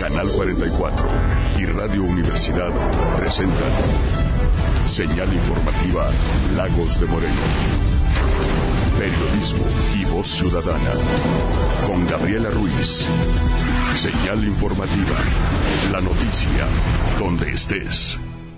Canal 44 y Radio Universidad presentan Señal Informativa Lagos de Moreno. Periodismo y voz ciudadana. Con Gabriela Ruiz. Señal Informativa. La noticia donde estés.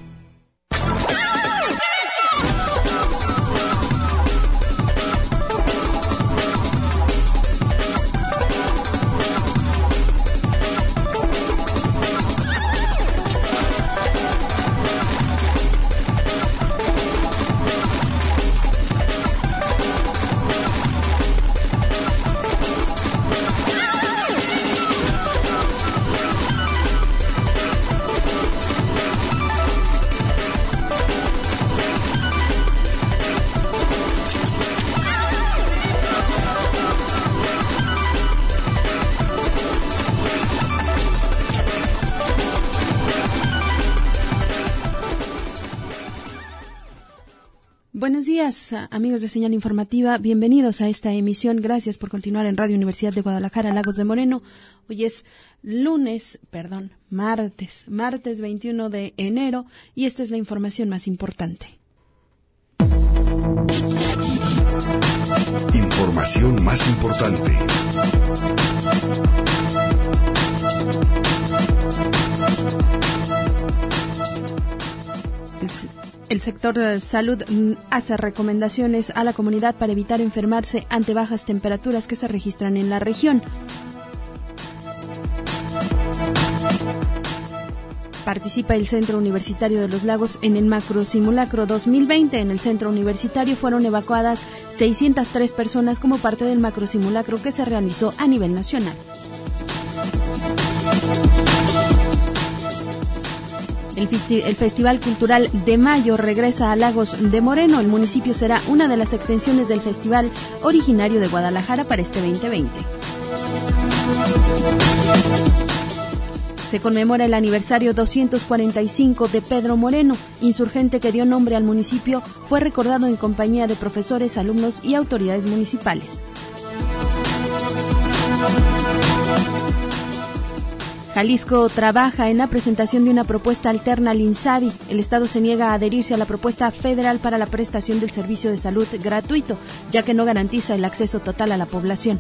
Buenos días, amigos de Señal Informativa. Bienvenidos a esta emisión. Gracias por continuar en Radio Universidad de Guadalajara, Lagos de Moreno. Hoy es martes 21 de enero, y esta es la información más importante. Información más importante. El sector de salud hace recomendaciones a la comunidad para evitar enfermarse ante bajas temperaturas que se registran en la región. Participa el Centro Universitario de los Lagos en el Macro Simulacro 2020. En el Centro Universitario fueron evacuadas 603 personas como parte del Macro Simulacro que se realizó a nivel nacional. El Festival Cultural de Mayo regresa a Lagos de Moreno. El municipio será una de las extensiones del festival originario de Guadalajara para este 2020. Se conmemora el aniversario 245 de Pedro Moreno, insurgente que dio nombre al municipio. Fue recordado en compañía de profesores, alumnos y autoridades municipales. Jalisco trabaja en la presentación de una propuesta alterna al INSABI. El Estado se niega a adherirse a la propuesta federal para la prestación del servicio de salud gratuito, ya que no garantiza el acceso total a la población.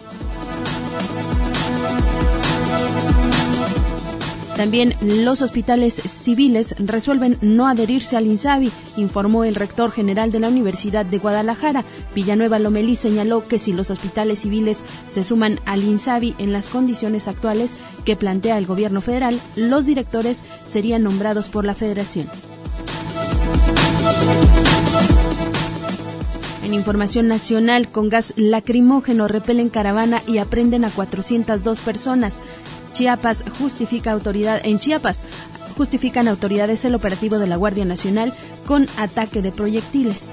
También los hospitales civiles resuelven no adherirse al INSABI, informó el rector general de la Universidad de Guadalajara. Villanueva Lomelí señaló que si los hospitales civiles se suman al INSABI en las condiciones actuales que plantea el gobierno federal, los directores serían nombrados por la federación. En información nacional, con gas lacrimógeno repelen caravana y aprenden a 402 personas. En Chiapas justifican autoridades el operativo de la Guardia Nacional con ataque de proyectiles.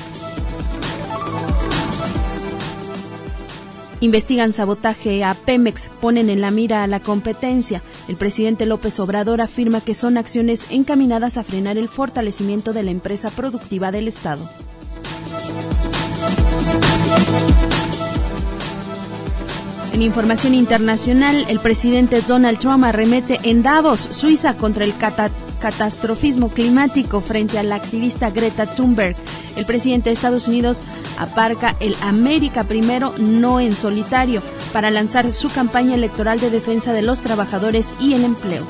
Investigan sabotaje a Pemex, ponen en la mira a la competencia. El presidente López Obrador afirma que son acciones encaminadas a frenar el fortalecimiento de la empresa productiva del Estado. En información internacional, el presidente Donald Trump arremete en Davos, Suiza, contra el catastrofismo climático frente a la activista Greta Thunberg. El presidente de Estados Unidos aparca el América Primero, no en solitario, para lanzar su campaña electoral de defensa de los trabajadores y el empleo.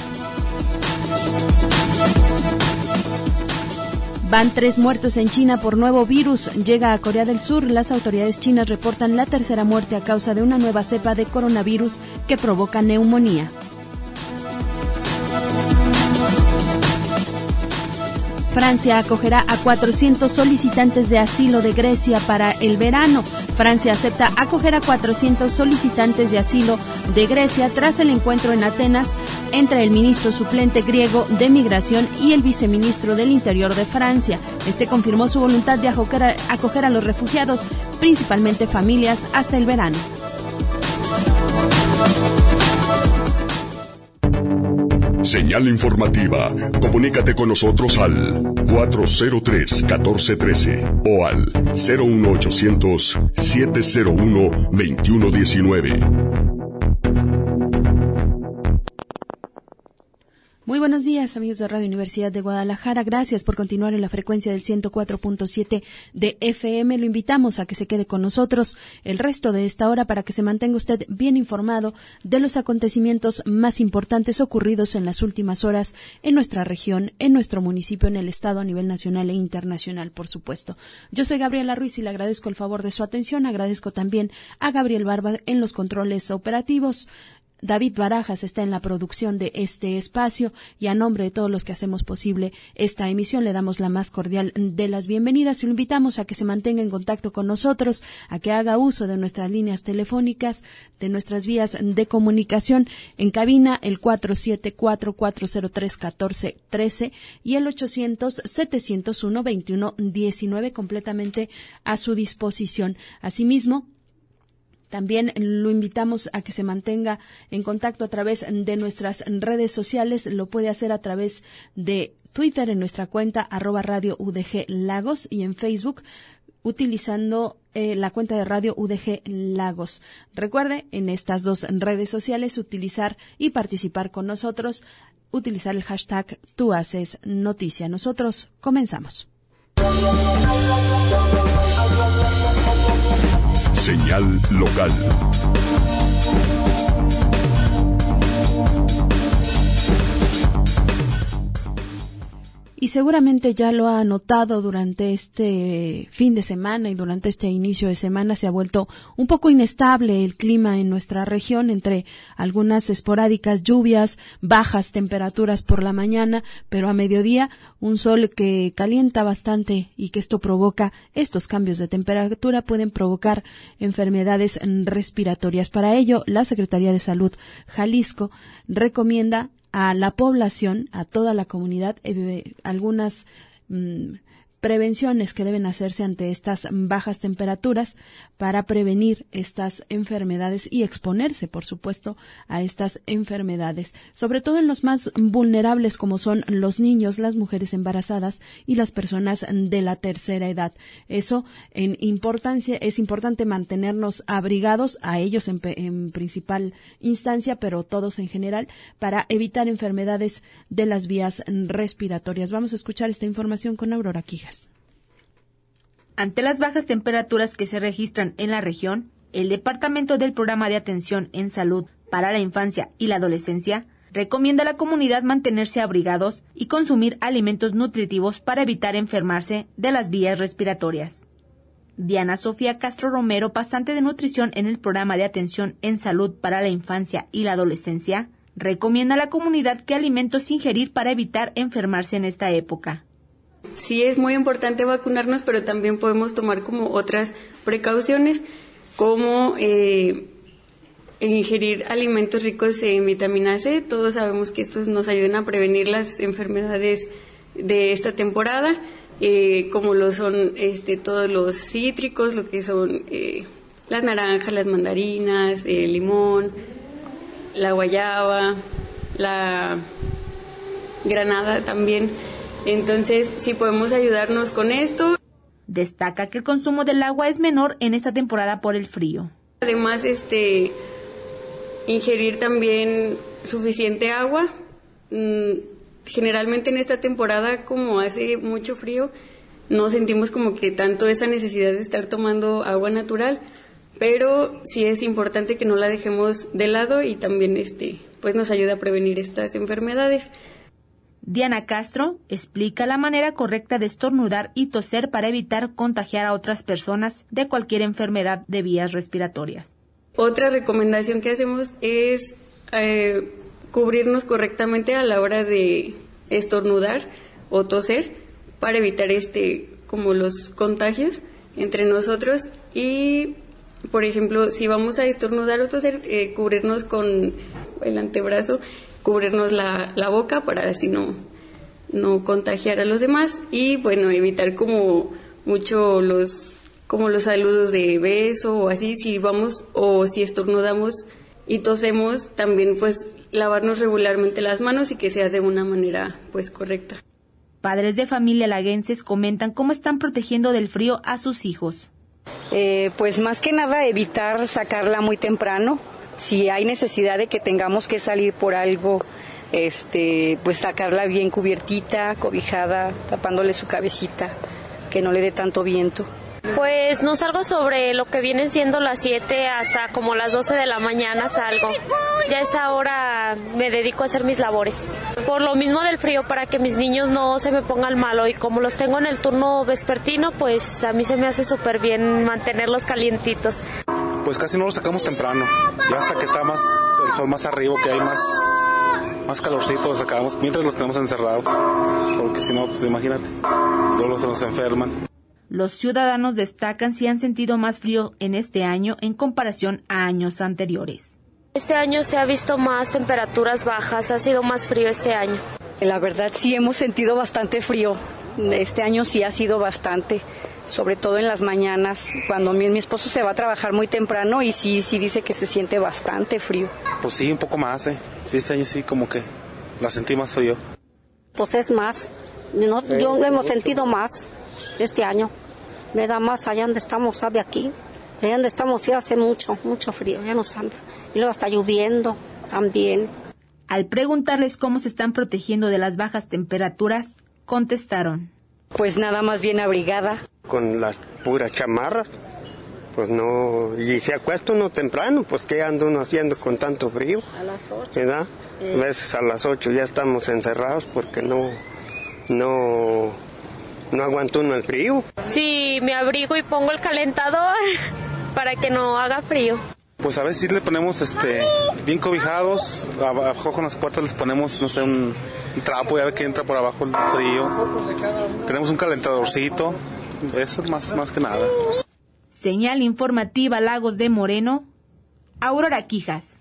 Van 3 muertos en China por nuevo virus. Llega a Corea del Sur. Las autoridades chinas reportan la tercera muerte a causa de una nueva cepa de coronavirus que provoca neumonía. Francia acogerá a 400 solicitantes de asilo de Grecia para el verano. Francia acepta acoger a 400 solicitantes de asilo de Grecia tras el encuentro en Atenas entre el ministro suplente griego de Migración y el viceministro del Interior de Francia. Este confirmó su voluntad de acoger a los refugiados, principalmente familias, hasta el verano. Señal informativa. Comunícate con nosotros al 403-1413 o al 01800-701-2119. Muy buenos días, amigos de Radio Universidad de Guadalajara. Gracias por continuar en la frecuencia del 104.7 de FM. Lo invitamos a que se quede con nosotros el resto de esta hora para que se mantenga usted bien informado de los acontecimientos más importantes ocurridos en las últimas horas en nuestra región, en nuestro municipio, en el estado, a nivel nacional e internacional, por supuesto. Yo soy Gabriela Ruiz y le agradezco el favor de su atención. Agradezco también a Gabriel Barba en los controles operativos. David Barajas está en la producción de este espacio y a nombre de todos los que hacemos posible esta emisión le damos la más cordial de las bienvenidas y lo invitamos a que se mantenga en contacto con nosotros, a que haga uso de nuestras líneas telefónicas, de nuestras vías de comunicación en cabina el 474-403-1413 y el 800-701-2119 completamente a su disposición. Asimismo, también lo invitamos a que se mantenga en contacto a través de nuestras redes sociales. Lo puede hacer a través de Twitter en nuestra cuenta @Radio UDG Lagos y en Facebook utilizando la cuenta de Radio UDG Lagos. Recuerde, en estas dos redes sociales utilizar y participar con nosotros, utilizar el hashtag Tú Haces Noticia. Nosotros comenzamos. Señal local. Y seguramente ya lo ha notado durante este fin de semana y durante este inicio de semana se ha vuelto un poco inestable el clima en nuestra región entre algunas esporádicas lluvias, bajas temperaturas por la mañana, pero a mediodía un sol que calienta bastante y que esto provoca, estos cambios de temperatura pueden provocar enfermedades respiratorias. Para ello, la Secretaría de Salud Jalisco recomienda a la población, a toda la comunidad, algunas prevenciones que deben hacerse ante estas bajas temperaturas para prevenir estas enfermedades y exponerse, por supuesto, a estas enfermedades, sobre todo en los más vulnerables como son los niños, las mujeres embarazadas y las personas de la tercera edad. Eso es importante mantenernos abrigados, a ellos en principal instancia, pero todos en general, para evitar enfermedades de las vías respiratorias. Vamos a escuchar esta información con Aurora Quijas. Ante las bajas temperaturas que se registran en la región, el Departamento del Programa de Atención en Salud para la Infancia y la Adolescencia recomienda a la comunidad mantenerse abrigados y consumir alimentos nutritivos para evitar enfermarse de las vías respiratorias. Diana Sofía Castro Romero, pasante de nutrición en el Programa de Atención en Salud para la Infancia y la Adolescencia, recomienda a la comunidad qué alimentos ingerir para evitar enfermarse en esta época. Sí es muy importante vacunarnos, pero también podemos tomar como otras precauciones, como ingerir alimentos ricos en vitamina C. Todos sabemos que estos nos ayudan a prevenir las enfermedades de esta temporada, como lo son todos los cítricos, lo que son las naranjas, las mandarinas, el limón, la guayaba, la granada también. Entonces, sí podemos ayudarnos con esto. Destaca que el consumo del agua es menor en esta temporada por el frío. Además, ingerir también suficiente agua. Generalmente en esta temporada, como hace mucho frío, no sentimos como que tanto esa necesidad de estar tomando agua natural, pero sí es importante que no la dejemos de lado y también pues nos ayuda a prevenir estas enfermedades. Diana Castro explica la manera correcta de estornudar y toser para evitar contagiar a otras personas de cualquier enfermedad de vías respiratorias. Otra recomendación que hacemos es cubrirnos correctamente a la hora de estornudar o toser para evitar como los contagios entre nosotros y, por ejemplo, si vamos a estornudar o toser, cubrirnos con el antebrazo, cubrirnos la boca para así no contagiar a los demás y bueno, evitar como mucho los saludos de beso o así, si vamos o si estornudamos y tosemos, también pues lavarnos regularmente las manos y que sea de una manera pues correcta. Padres de familia laguenses comentan cómo están protegiendo del frío a sus hijos. Pues más que nada evitar sacarla muy temprano. Si hay necesidad de que tengamos que salir por algo pues sacarla bien cubiertita, cobijada, tapándole su cabecita, que no le dé tanto viento. Pues no salgo sobre lo que vienen siendo las 7 hasta como las 12 de la mañana salgo. Ya a esa hora me dedico a hacer mis labores. Por lo mismo del frío, para que mis niños no se me pongan malo, y como los tengo en el turno vespertino, pues a mí se me hace súper bien mantenerlos calientitos. Pues casi no los sacamos temprano, ya hasta que está más el sol más arriba, que hay más calorcito los sacamos, mientras los tenemos encerrados, porque si no, pues imagínate, todos se nos enferman. Los ciudadanos destacan si han sentido más frío en este año en comparación a años anteriores. Este año se ha visto más temperaturas bajas, ha sido más frío este año. La verdad sí hemos sentido bastante frío, este año sí ha sido bastante, sobre todo en las mañanas, cuando mi esposo se va a trabajar muy temprano y sí dice que se siente bastante frío. Pues sí, un poco más, Sí, este año sí como que la sentí más frío. Pues es más, yo lo hemos sentido más este año. Me da más allá donde estamos, ¿sabe? Aquí. Allá donde estamos sí hace mucho frío, ya nos anda. Y luego está lloviendo también. Al preguntarles cómo se están protegiendo de las bajas temperaturas, contestaron: pues nada más bien abrigada. Con las puras chamarras, pues no, y se acuesta uno temprano, pues ¿qué anda uno haciendo con tanto frío? A las 8. ¿Verdad? A veces a las 8 ya estamos encerrados porque no aguanta uno el frío. Sí, me abrigo y pongo el calentador para que no haga frío. Pues a veces sí le ponemos bien cobijados, abajo con las puertas les ponemos, no sé, un trapo, ya ve que entra por abajo el frío. Tenemos un calentadorcito, eso es más que nada. Señal informativa Lagos de Moreno, Aurora Quijas.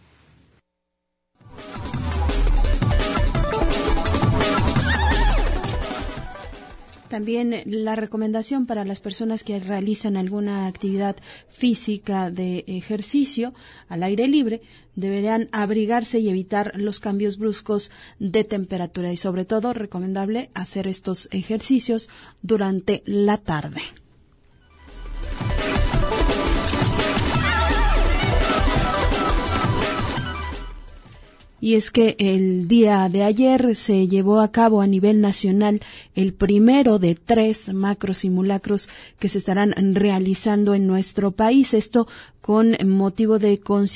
También la recomendación para las personas que realizan alguna actividad física de ejercicio al aire libre, deberán abrigarse y evitar los cambios bruscos de temperatura y sobre todo recomendable hacer estos ejercicios durante la tarde. Y es que el día de ayer se llevó a cabo a nivel nacional el primero de 3 macrosimulacros que se estarán realizando en nuestro país. Esto con motivo de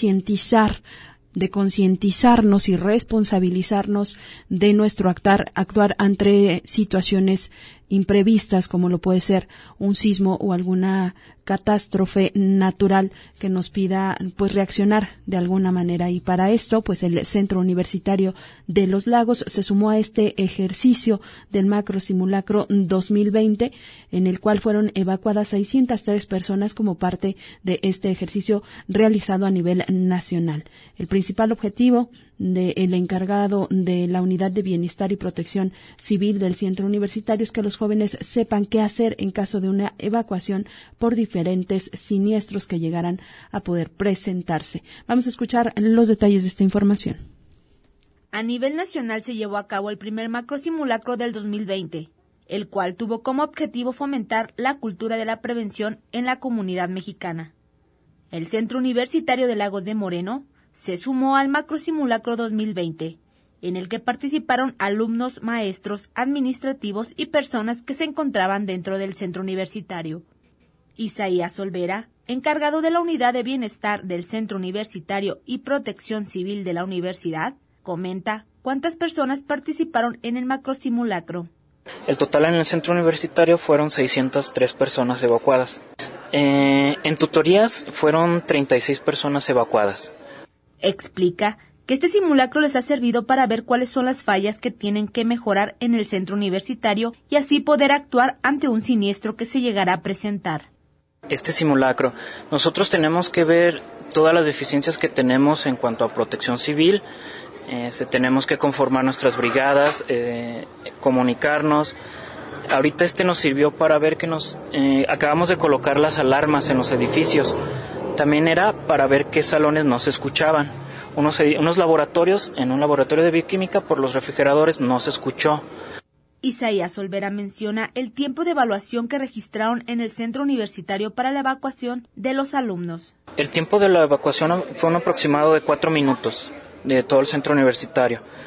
concientizarnos y responsabilizarnos de nuestro actuar ante situaciones imprevistas, como lo puede ser un sismo o alguna catástrofe natural que nos pida pues reaccionar de alguna manera, y para esto pues el Centro Universitario de los Lagos se sumó a este ejercicio del macro simulacro 2020, en el cual fueron evacuadas 603 personas como parte de este ejercicio realizado a nivel nacional. El principal objetivo del encargado de la Unidad de Bienestar y Protección Civil del Centro Universitario es que los jóvenes sepan qué hacer en caso de una evacuación por diferentes siniestros que llegaran a poder presentarse. Vamos a escuchar los detalles de esta información. A nivel nacional se llevó a cabo el primer macrosimulacro del 2020, el cual tuvo como objetivo fomentar la cultura de la prevención en la comunidad mexicana. El Centro Universitario de Lagos de Moreno se sumó al macrosimulacro 2020, en el que participaron alumnos, maestros, administrativos y personas que se encontraban dentro del centro universitario. Isaías Olvera, encargado de la Unidad de Bienestar del Centro Universitario y Protección Civil de la Universidad, comenta cuántas personas participaron en el macrosimulacro. El total en el centro universitario fueron 603 personas evacuadas. En tutorías fueron 36 personas evacuadas. Explica que este simulacro les ha servido para ver cuáles son las fallas que tienen que mejorar en el centro universitario y así poder actuar ante un siniestro que se llegará a presentar. Este simulacro, nosotros tenemos que ver todas las deficiencias que tenemos en cuanto a protección civil. Tenemos que conformar nuestras brigadas, comunicarnos. Ahorita nos sirvió para ver que acabamos de colocar las alarmas en los edificios. También era para ver qué salones no se escuchaban. Unos laboratorios, en un laboratorio de bioquímica, por los refrigeradores no se escuchó. Isaías Olvera menciona el tiempo de evaluación que registraron en el centro universitario para la evacuación de los alumnos. El tiempo de la evacuación fue un aproximado de 4 minutos de todo el centro universitario.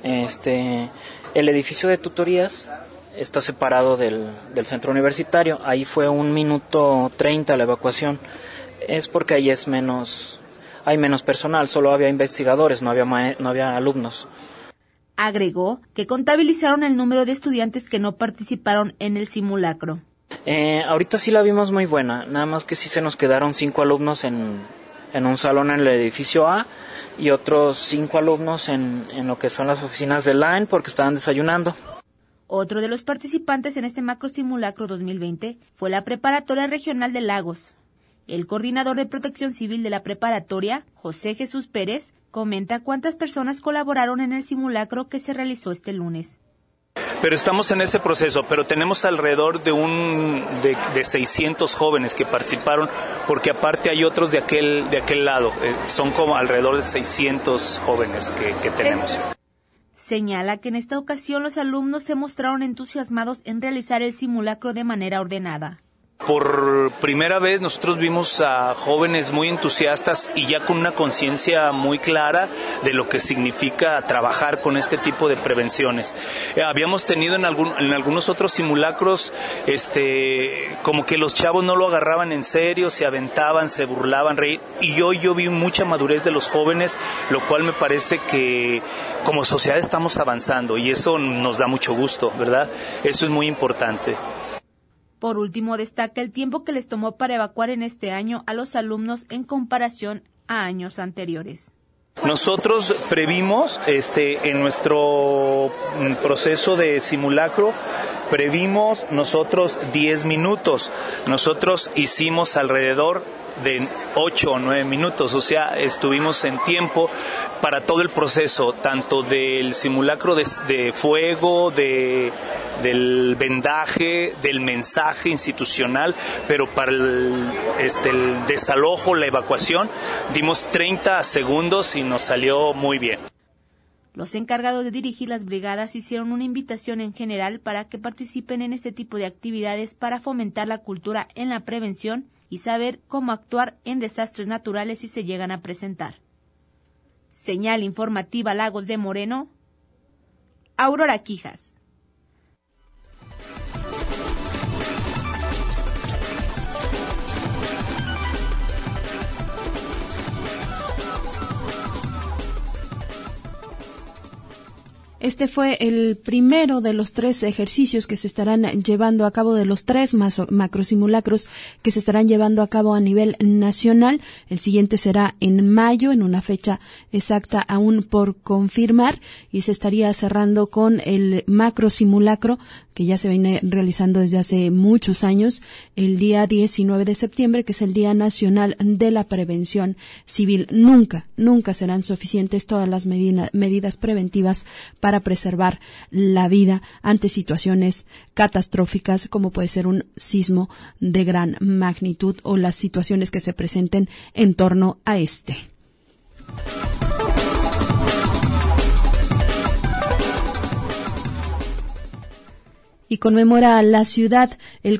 El edificio de tutorías está separado del centro universitario. Ahí fue 1 minuto 30 la evacuación. Es porque ahí hay menos personal, solo había investigadores, no había alumnos. Agregó que contabilizaron el número de estudiantes que no participaron en el simulacro. Ahorita sí la vimos muy buena, nada más que sí se nos quedaron 5 alumnos en un salón en el edificio A y otros 5 alumnos en lo que son las oficinas de LAN porque estaban desayunando. Otro de los participantes en este macro simulacro 2020 fue la Preparatoria Regional de Lagos. El coordinador de Protección Civil de la preparatoria, José Jesús Pérez, comenta cuántas personas colaboraron en el simulacro que se realizó este lunes. Pero estamos en ese proceso, pero tenemos alrededor de 600 jóvenes que participaron, porque aparte hay otros de aquel lado, son como alrededor de 600 jóvenes que tenemos. Señala que en esta ocasión los alumnos se mostraron entusiasmados en realizar el simulacro de manera ordenada. Por primera vez nosotros vimos a jóvenes muy entusiastas y ya con una conciencia muy clara de lo que significa trabajar con este tipo de prevenciones. Habíamos tenido en algunos otros simulacros como que los chavos no lo agarraban en serio, se aventaban, se burlaban, reír, y hoy yo vi mucha madurez de los jóvenes, lo cual me parece que como sociedad estamos avanzando y eso nos da mucho gusto, ¿verdad? Eso es muy importante. Por último, destaca el tiempo que les tomó para evacuar en este año a los alumnos en comparación a años anteriores. Nosotros previmos en nuestro proceso de simulacro, previmos nosotros 10 minutos. Nosotros hicimos alrededor de 8 o 9 minutos, o sea, estuvimos en tiempo para todo el proceso, tanto del simulacro de fuego, del vendaje, del mensaje institucional, pero para el desalojo, la evacuación, dimos 30 segundos y nos salió muy bien. Los encargados de dirigir las brigadas hicieron una invitación en general para que participen en este tipo de actividades para fomentar la cultura en la prevención y saber cómo actuar en desastres naturales si se llegan a presentar. Señal informativa Lagos de Moreno, Aurora Quijas. Este fue el primero de los 3 ejercicios que se estarán llevando a cabo, de los 3 macrosimulacros que se estarán llevando a cabo a nivel nacional. El siguiente será en mayo, en una fecha exacta aún por confirmar, y se estaría cerrando con el macrosimulacro que ya se viene realizando desde hace muchos años, el día 19 de septiembre, que es el Día Nacional de la Prevención Civil. Nunca serán suficientes todas las medidas preventivas para preservar la vida ante situaciones catastróficas como puede ser un sismo de gran magnitud o las situaciones que se presenten en torno a este. Y conmemora la ciudad el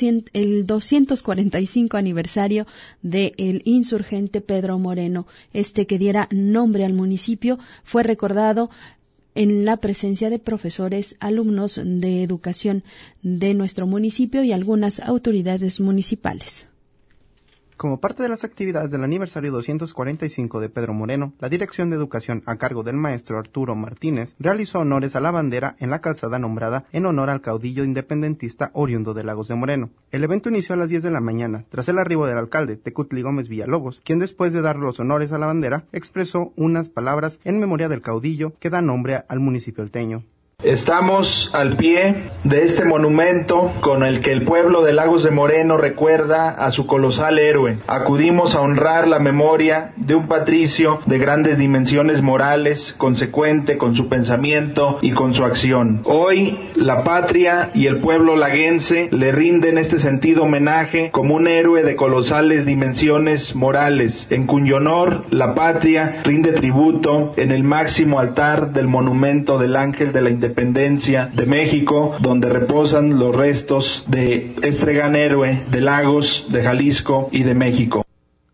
245 aniversario del insurgente Pedro Moreno. Que diera nombre al municipio fue recordado en la presencia de profesores, alumnos de educación de nuestro municipio y algunas autoridades municipales. Como parte de las actividades del aniversario 245 de Pedro Moreno, la Dirección de Educación a cargo del maestro Arturo Martínez realizó honores a la bandera en la calzada nombrada en honor al caudillo independentista oriundo de Lagos de Moreno. El evento inició a las 10 de la mañana, tras el arribo del alcalde Tecutli Gómez Villalobos, quien después de dar los honores a la bandera, expresó unas palabras en memoria del caudillo que da nombre al municipio alteño. Estamos al pie de este monumento con el que el pueblo de Lagos de Moreno recuerda a su colosal héroe. Acudimos a honrar la memoria de un patricio de grandes dimensiones morales, consecuente con su pensamiento y con su acción. Hoy, la patria y el pueblo laguense le rinden este sentido homenaje como un héroe de colosales dimensiones morales, en cuyo honor la patria rinde tributo en el máximo altar del monumento del Ángel de la Independencia de México, donde reposan los restos de este gran héroe de Lagos, de Jalisco y de México.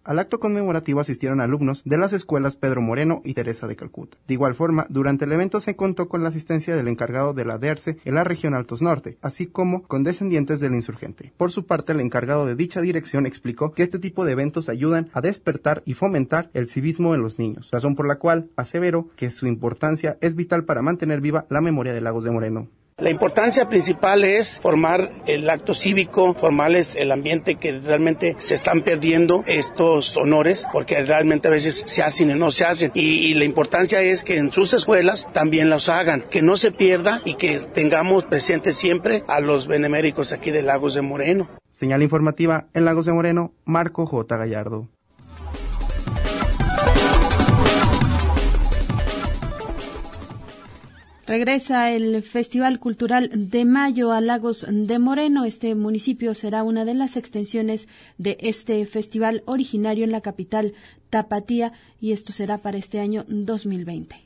Al acto conmemorativo asistieron alumnos de las escuelas Pedro Moreno y Teresa de Calcuta. De igual forma, durante el evento se contó con la asistencia del encargado de la DERCE en la región Altos Norte, así como con descendientes del insurgente. Por su parte, el encargado de dicha dirección explicó que este tipo de eventos ayudan a despertar y fomentar el civismo en los niños, razón por la cual aseveró que su importancia es vital para mantener viva la memoria de Lagos de Moreno. La importancia principal es formar el acto cívico, formarles el ambiente que realmente se están perdiendo estos honores, porque realmente a veces se hacen y no se hacen. Y la importancia es que en sus escuelas también los hagan, que no se pierda y que tengamos presentes siempre a los beneméritos aquí de Lagos de Moreno. Señal informativa en Lagos de Moreno, Marco J. Gallardo. Regresa el Festival Cultural de Mayo a Lagos de Moreno. Este municipio será una de las extensiones de este festival originario en la capital tapatía, y esto será para este año 2020.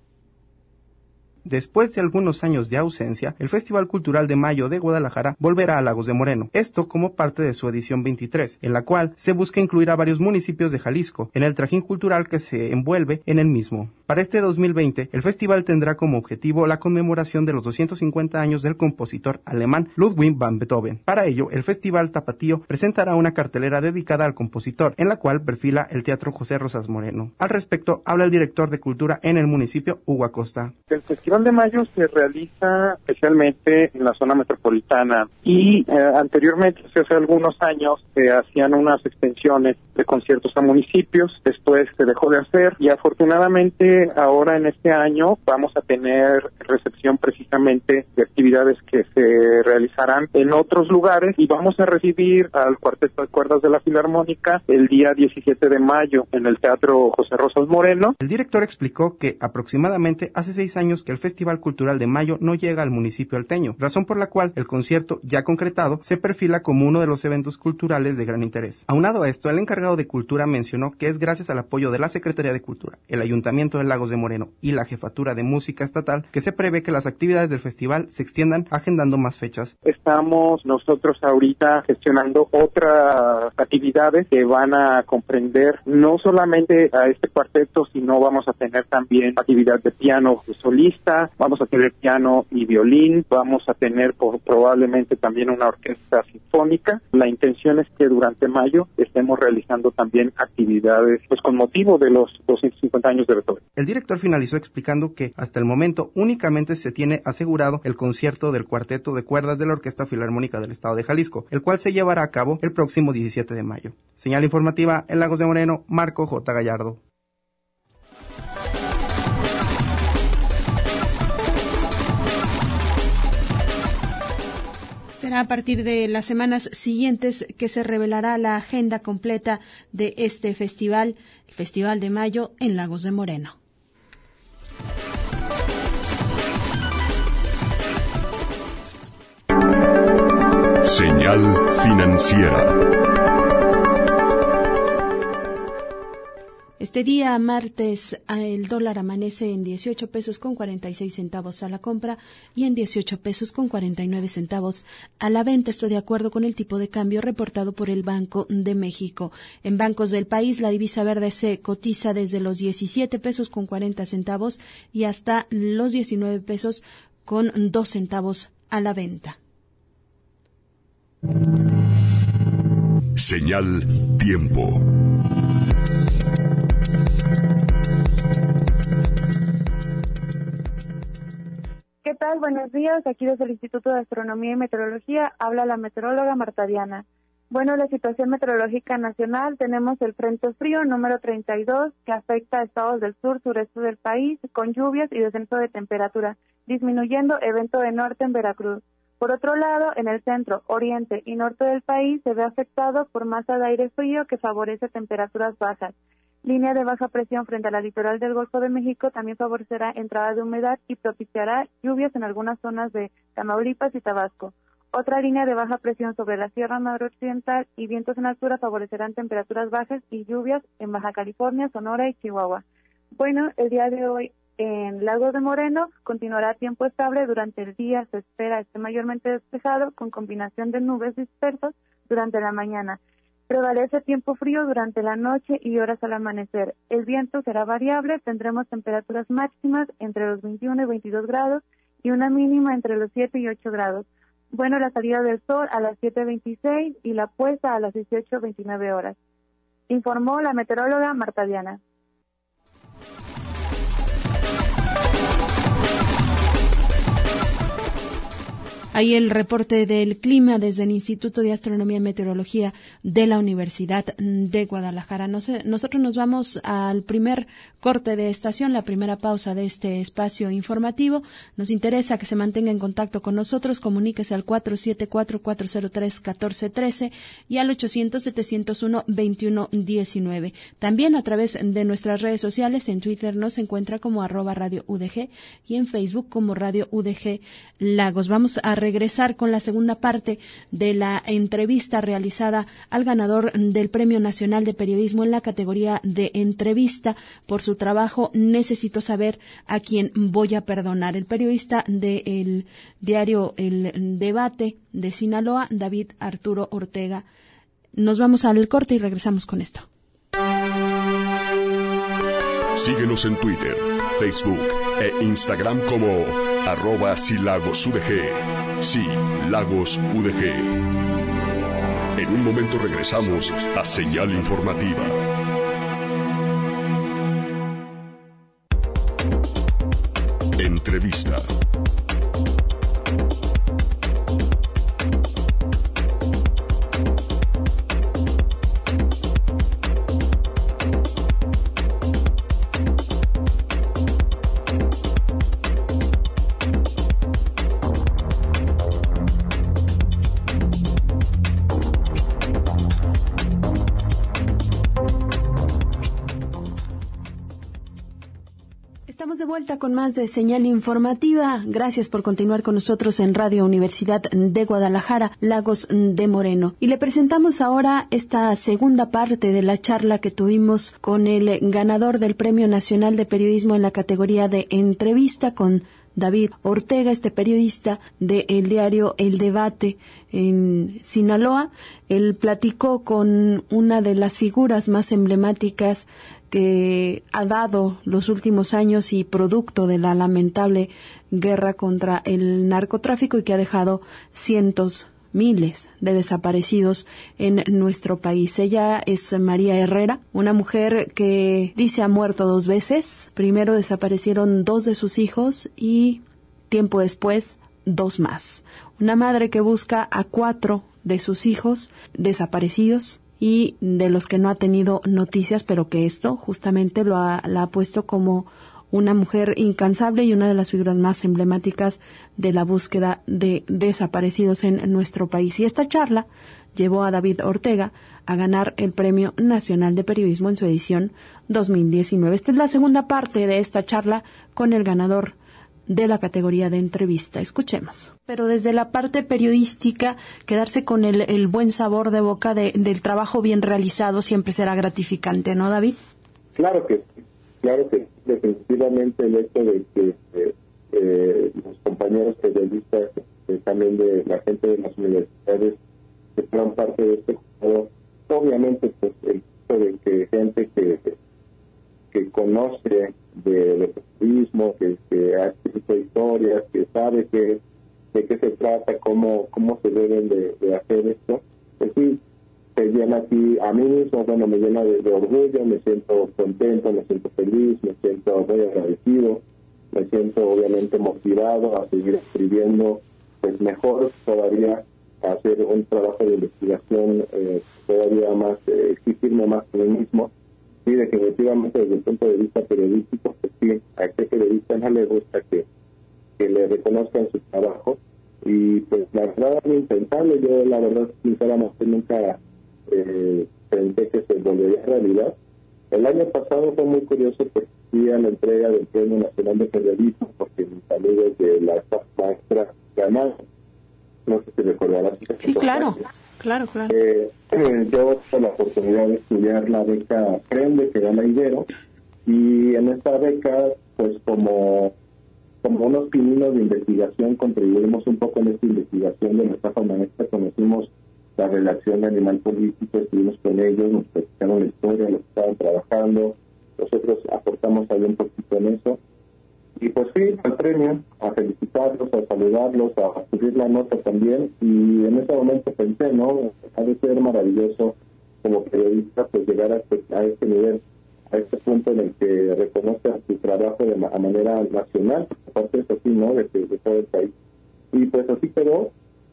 Después de algunos años de ausencia, el Festival Cultural de Mayo de Guadalajara volverá a Lagos de Moreno, esto como parte de su edición 23, en la cual se busca incluir a varios municipios de Jalisco en el trajín cultural que se envuelve en el mismo. Para este 2020, el festival tendrá como objetivo la conmemoración de los 250 años del compositor alemán Ludwig van Beethoven. Para ello, el Festival Tapatío presentará una cartelera dedicada al compositor, en la cual perfila el Teatro José Rosas Moreno. Al respecto, habla el director de Cultura en el municipio, Hugo Acosta. El Festival de Mayo se realiza especialmente en la zona metropolitana y anteriormente, hace algunos años, se hacían unas extensiones de conciertos a municipios, después se dejó de hacer y afortunadamente ahora en este año vamos a tener recepción precisamente de actividades que se realizarán en otros lugares y vamos a recibir al Cuarteto de Cuerdas de la Filarmónica el día 17 de mayo en el Teatro José Rosas Moreno. El director explicó que aproximadamente hace 6 años que el Festival Cultural de Mayo no llega al municipio alteño, razón por la cual el concierto ya concretado se perfila como uno de los eventos culturales de gran interés. Aunado a esto, el encargado de Cultura mencionó que es gracias al apoyo de la Secretaría de Cultura, el Ayuntamiento de Lagos de Moreno y la Jefatura de Música Estatal que se prevé que las actividades del festival se extiendan agendando más fechas. Estamos nosotros ahorita gestionando otras actividades que van a comprender no solamente a este cuarteto, sino vamos a tener también actividad de piano solista, vamos a tener piano y violín, vamos a tener probablemente también una orquesta sinfónica. La intención es que durante mayo estemos realizando también actividades con motivo de los 250 años de Beethoven. El director finalizó explicando que hasta el momento únicamente se tiene asegurado el concierto del Cuarteto de Cuerdas de la Orquesta Filarmónica del Estado de Jalisco, el cual se llevará a cabo el próximo 17 de mayo. Señal informativa en Lagos de Moreno, Marco J. Gallardo. Será a partir de las semanas siguientes que se revelará la agenda completa de este festival, el Festival de Mayo en Lagos de Moreno. Señal financiera. Este día, martes, el dólar amanece en 18 pesos con 46 centavos a la compra y en 18 pesos con 49 centavos a la venta. Esto de acuerdo con el tipo de cambio reportado por el Banco de México. En bancos del país, la divisa verde se cotiza desde los 17 pesos con 40 centavos y hasta los 19 pesos con 2 centavos a la venta. Señal tiempo. ¿Qué tal? Buenos días. Aquí desde el Instituto de Astronomía y Meteorología habla la meteoróloga Marta Diana. Bueno, la situación meteorológica nacional, tenemos el Frente Frío número 32 que afecta a estados del sur, sureste del país con lluvias y descenso de temperatura, disminuyendo evento de norte en Veracruz. Por otro lado, en el centro, oriente y norte del país se ve afectado por masa de aire frío que favorece temperaturas bajas. Línea de baja presión frente a la litoral del Golfo de México también favorecerá entrada de humedad y propiciará lluvias en algunas zonas de Tamaulipas y Tabasco. Otra línea de baja presión sobre la Sierra Madre Occidental y vientos en altura favorecerán temperaturas bajas y lluvias en Baja California, Sonora y Chihuahua. Bueno, el día de hoy en Lagos de Moreno continuará tiempo estable. Durante el día se espera esté mayormente despejado con combinación de nubes dispersas durante la mañana. Prevalece tiempo frío durante la noche y horas al amanecer. El viento será variable, tendremos temperaturas máximas entre los 21 y 22 grados y una mínima entre los 7 y 8 grados. Bueno, la salida del sol a las 7:26 y la puesta a las 18:29 horas. Informó la meteoróloga Marta Diana. Ahí el reporte del clima desde el Instituto de Astronomía y Meteorología de la Universidad de Guadalajara. Nosotros nos vamos al primer corte de estación, la primera pausa de este espacio informativo. Nos interesa que se mantenga en contacto con nosotros. Comuníquese al 474-403-1413 y al 800-701-2119. También a través de nuestras redes sociales. En Twitter nos encuentra como @Radio UDG y en Facebook como Radio UDG Lagos. Vamos a regresar con la segunda parte de la entrevista realizada al ganador del Premio Nacional de Periodismo en la categoría de entrevista por su trabajo Necesito saber a quién voy a perdonar. El periodista del diario El Debate de Sinaloa, David Arturo Ortega. Nos vamos al corte y regresamos con esto. Síguenos en Twitter, Facebook e Instagram como @SiLagosUDG. Sí, Lagos UDG. En un momento regresamos a Señal Informativa. Entrevista. De vuelta con más de Señal Informativa. Gracias por continuar con nosotros en Radio Universidad de Guadalajara, Lagos de Moreno. Y le presentamos ahora esta segunda parte de la charla que tuvimos con el ganador del Premio Nacional de Periodismo en la categoría de entrevista, con David Ortega, este periodista del diario El Debate en Sinaloa. Él platicó con una de las figuras más emblemáticas que ha dado los últimos años y producto de la lamentable guerra contra el narcotráfico y que ha dejado miles de desaparecidos en nuestro país. Ella es María Herrera, una mujer que dice ha muerto 2 veces. Primero desaparecieron 2 de sus hijos y tiempo después 2 más. Una madre que busca a 4 de sus hijos desaparecidos y de los que no ha tenido noticias, pero que esto justamente la ha puesto como una mujer incansable y una de las figuras más emblemáticas de la búsqueda de desaparecidos en nuestro país. Y esta charla llevó a David Ortega a ganar el Premio Nacional de Periodismo en su edición 2019. Esta es la segunda parte de esta charla con el ganador de la categoría de entrevista. Escuchemos. Pero desde la parte periodística, quedarse con el buen sabor de boca del trabajo bien realizado siempre será gratificante, ¿no, David? Claro que definitivamente el hecho de que los compañeros periodistas, también de la gente de las universidades, que forman parte de este juego, obviamente pues el hecho de que gente que conoce de periodismo, que ha escrito historias, que sabe de qué se trata, cómo se deben de hacer esto, pues sí, se llena aquí a mí mismo, bueno, me llena de orgullo, me siento contento, me siento feliz, me siento muy agradecido, me siento obviamente motivado a seguir escribiendo, pues mejor todavía, a hacer un trabajo de investigación todavía más, exigirme más a mí mismo. Sí, definitivamente desde el punto de vista periodístico, pues sí, a qué periodista no le gusta que le reconozcan su trabajo, y pues la verdad es impensable. Yo la verdad sinceramente nunca pensé que se volvería realidad. El año pasado fue muy curioso porque fui a la entrega del Premio Nacional de Periodismo porque mis amigos de la maestra ganaron. No sé si recordarás. Sí, claro. Yo tuve la oportunidad de estudiar la beca Prende que gana Ibero, y en esta beca, pues como unos pininos de investigación, contribuimos un poco en esta investigación de la estafa maestra. Conocimos la redacción de Animal Político, estuvimos con ellos, nos platicaron la historia, lo que estaban trabajando, nosotros aportamos ahí un poquito en eso. Y pues fui al premio a felicitarlos, a saludarlos, a subir la nota también, y en ese momento pensé, ¿no? Ha de ser maravilloso como periodista pues llegar a este nivel, a este punto en el que reconozcan su trabajo de manera nacional, aparte es así, ¿no? De todo el país. Y pues así quedó,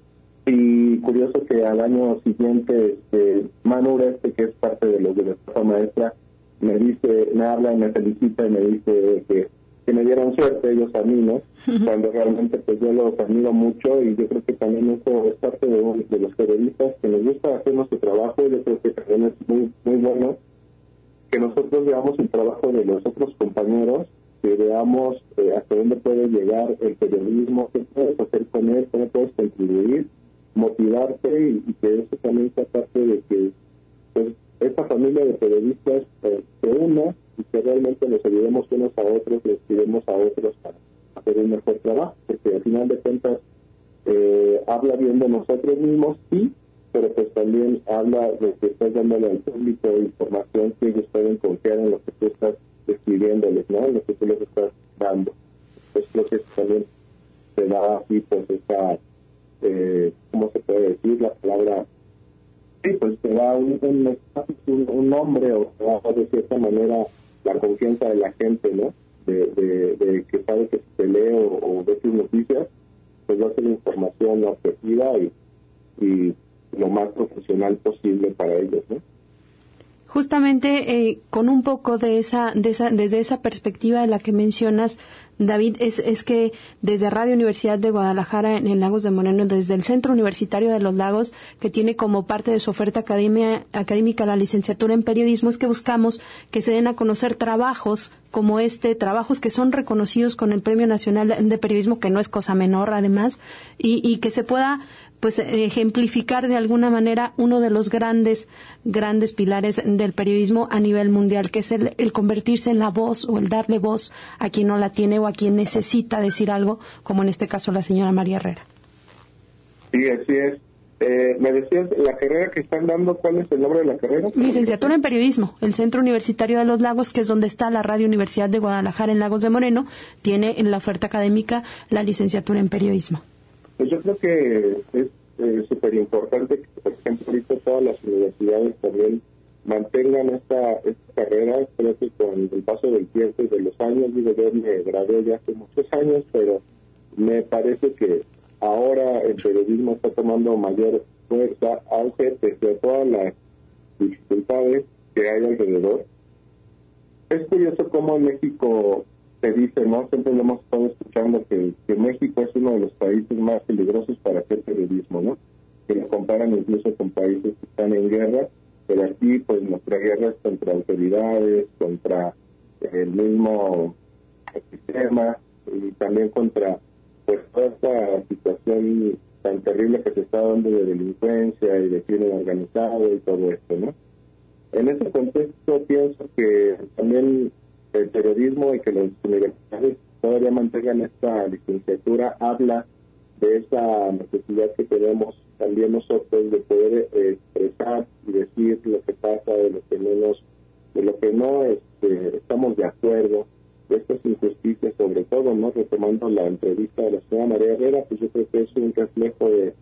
y curioso que al año siguiente Manu Ureste, que es parte de los de la estafa maestra, me habla y me felicita y me dice que me dieron suerte ellos a mí, ¿no? Cuando realmente pues yo los admiro mucho, y yo creo que también eso es parte de los periodistas que nos gusta hacer nuestro trabajo. Yo creo que también es muy, muy bueno que nosotros veamos el trabajo de los otros compañeros, que veamos hasta dónde puede llegar el periodismo, qué puedes hacer con él, cómo puedes contribuir, motivarte, y que eso también sea parte de que pues esta familia de periodistas se una, y que realmente nos ayudemos unos a otros, les pidemos a otros para hacer un mejor trabajo, porque al final de cuentas habla bien de nosotros mismos, sí, pero pues también habla de que estás dándole al público información que ellos pueden confiar en lo que tú estás escribiéndoles, ¿no? En lo que tú les estás dando. Pues creo que también se da así pues esa, ¿cómo se puede decir? La palabra, sí, pues te da un nombre, o te da de cierta manera la confianza de la gente, ¿no? De que sabe que si te lee o ve tus noticias, pues va a ser información objetiva y lo más profesional posible para ellos, ¿no? Justamente con un poco desde esa perspectiva de la que mencionas, David, es que desde Radio Universidad de Guadalajara en Lagos de Moreno, desde el Centro Universitario de los Lagos, que tiene como parte de su oferta académica la licenciatura en periodismo, es que buscamos que se den a conocer trabajos como trabajos que son reconocidos con el Premio Nacional de Periodismo, que no es cosa menor además, y que se pueda pues ejemplificar de alguna manera uno de los grandes pilares del periodismo a nivel mundial, que es el convertirse en la voz, o el darle voz a quien no la tiene o a quien necesita decir algo, como en este caso la señora María Herrera. Sí, así es. Me decías, la carrera que están dando, ¿cuál es el nombre de la carrera? Licenciatura en Periodismo. El Centro Universitario de los Lagos, que es donde está la Radio Universidad de Guadalajara en Lagos de Moreno, tiene en la oferta académica la licenciatura en Periodismo. Pues yo creo que es súper importante que, por ejemplo, ahorita todas las universidades también mantengan esta carrera. Creo que con el paso del tiempo y de los años, yo me gradué ya hace muchos años, pero me parece que ahora el periodismo está tomando mayor fuerza, auge, pese a todas las dificultades que hay alrededor. Es curioso cómo en México se dice, ¿no? Siempre lo hemos estado escuchando que México es uno de los países más peligrosos para hacer periodismo, ¿no? Que lo comparan incluso con países que están en guerra, pero aquí pues nuestra guerra es contra autoridades, contra el mismo sistema, y también contra pues toda esta situación tan terrible que se está dando de delincuencia y de crimen organizado y todo esto, ¿no? En ese contexto pienso que también el periodismo y que las universidades todavía mantengan esta licenciatura habla de esa necesidad que tenemos también nosotros de poder expresar y decir lo que pasa, de lo que no estamos de acuerdo, de estas injusticias sobre todo, ¿no? Retomando la entrevista de la señora María Herrera, pues yo creo que es un reflejo de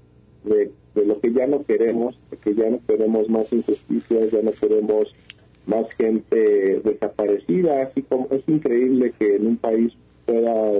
lo que ya no queremos, porque ya no queremos más injusticias, ya no queremos más gente desaparecida, así como es increíble que en un país pueda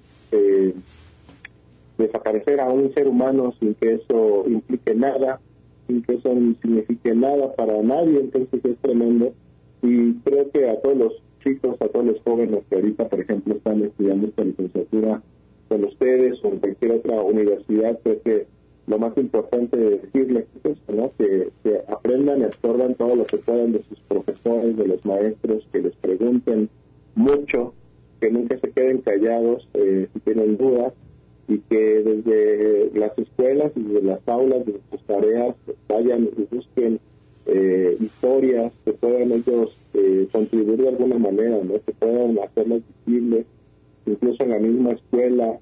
desaparecer a un ser humano sin que eso implique nada, sin que eso signifique nada para nadie. Entonces es tremendo, y creo que a todos los chicos, a todos los jóvenes que ahorita, por ejemplo, están estudiando esta licenciatura con ustedes o en cualquier otra universidad, creo que lo más importante de decirles es eso, ¿no? Que aprendan y absorban todo lo que puedan de sus profesores, de los maestros, que les pregunten mucho, que nunca se queden callados si tienen dudas, y que desde las escuelas y desde las aulas, desde sus tareas, vayan y busquen historias que puedan ellos contribuir de alguna manera, ¿no? Que puedan hacerlas visibles, incluso en la misma escuela,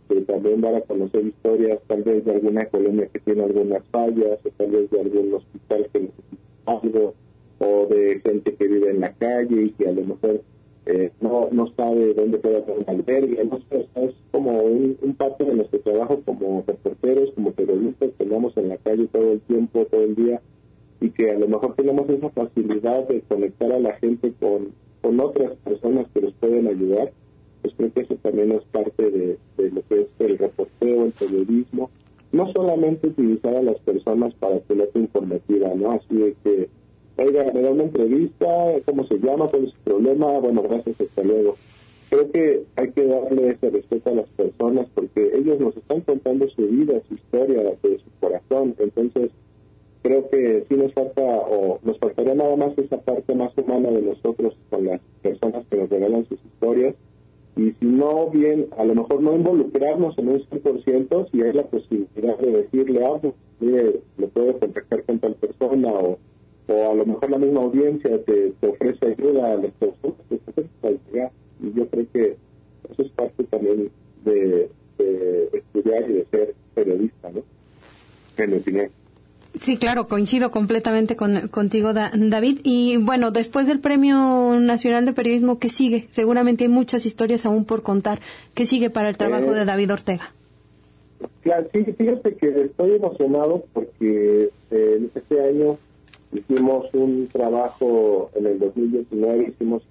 también dar a conocer historias, tal vez de alguna colonia que tiene algunas fallas, o tal vez de algún hospital que necesita algo, o de gente que vive en la calle y que a lo mejor no sabe dónde puede hacer un albergue. No sé, es como un parte de nuestro trabajo como reporteros, como periodistas, que andamos en la calle todo el tiempo, todo el día, y que a lo mejor tenemos esa facilidad de conectar a la gente con otras personas que los pueden ayudar. Pues creo que eso también es parte de lo que es el reporteo, el periodismo. No solamente utilizar a las personas para su nota informativa, ¿no? Así de que, oiga, me da una entrevista, ¿cómo se llama? ¿Cuál es su problema? Bueno, gracias, hasta luego. Creo que hay que darle ese respeto a las personas porque ellos nos están contando su vida, su historia, de su corazón. Entonces, creo que sí nos faltaría nada más esa parte más humana de nosotros con las personas que nos regalan sus historias. Y si no, bien, a lo mejor no involucrarnos en un 100%, si hay la posibilidad de decirle algo, mire, le puedo contactar con tal persona, o a lo mejor la misma audiencia te ofrece ayuda a las personas que se llegar. Y yo creo que eso es parte también de estudiar y de ser periodista, ¿no? En mi opinión. Sí, claro, coincido completamente contigo, David. Y bueno, después del Premio Nacional de Periodismo, ¿qué sigue? Seguramente hay muchas historias aún por contar. ¿Qué sigue para el trabajo de David Ortega? Claro, sí, fíjate que estoy emocionado porque este año hicimos un trabajo, en el 2019 hicimos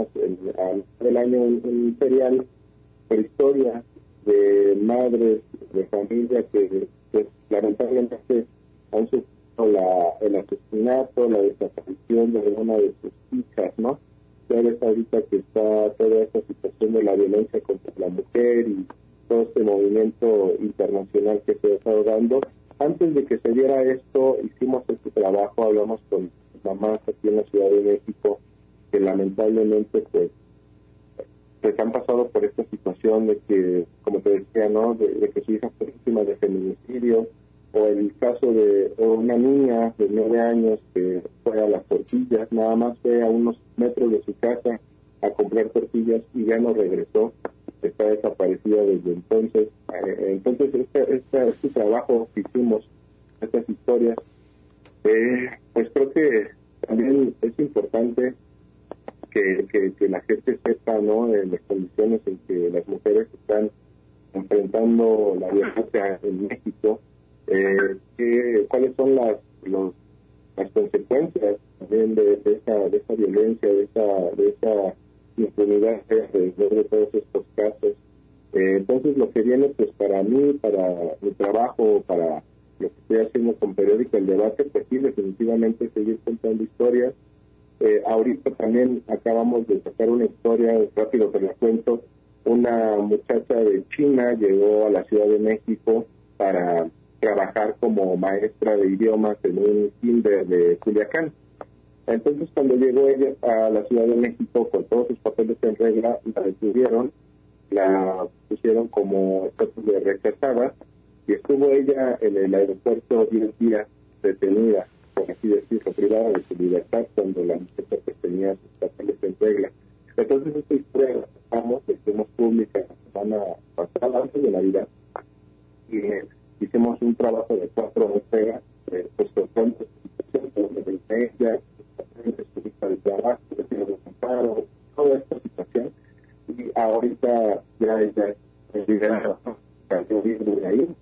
del año un serial por historia de madres de familia que lamentablemente han sufrido el asesinato, la desaparición de una de sus hijas, ¿no? Ya ves ahorita que está toda esta situación de la violencia contra la mujer y todo este movimiento internacional que se ha estado dando. Antes de que se diera esto, hicimos este trabajo, hablamos con mamás aquí en la Ciudad de México, que lamentablemente pues han pasado por esta situación de que, como te decía, ¿no? De que su hija fue víctima de feminicidio, o el caso de una niña de 9 años que fue a las tortillas, nada más fue a unos metros de su casa a comprar tortillas y ya no regresó, está desaparecida desde entonces. Entonces este trabajo que hicimos, estas historias, pues creo que también es importante que la gente sepa, ¿no?, en las condiciones en que las mujeres están enfrentando la violencia en México, cuáles son las consecuencias también de esa violencia, de esa impunidad alrededor de todos estos casos. Entonces lo que viene pues para mí, para mi trabajo, para lo que estoy haciendo con Periódico El Debate, pues sí, definitivamente seguir contando historias. Ahorita también acabamos de sacar una historia, rápido te la cuento. Una muchacha de China llegó a la Ciudad de México para trabajar como maestra de idiomas en un kinder de Culiacán. Entonces, cuando llegó ella a la Ciudad de México con todos sus papeles en regla, la detuvieron, la pusieron como estatus de rechazada, y estuvo ella en el aeropuerto 10 días detenida, por así decirlo, privada de su libertad, cuando la muchacha pues tenía sus papeles en regla. Entonces, esta historia la hicimos pública la semana pasada, antes de Navidad, y hicimos un trabajo de 4 entregas, pues con ella, de trabajo, de amparo, toda esta situación, y ahorita ya ella es liberada, yo vivo de ahí.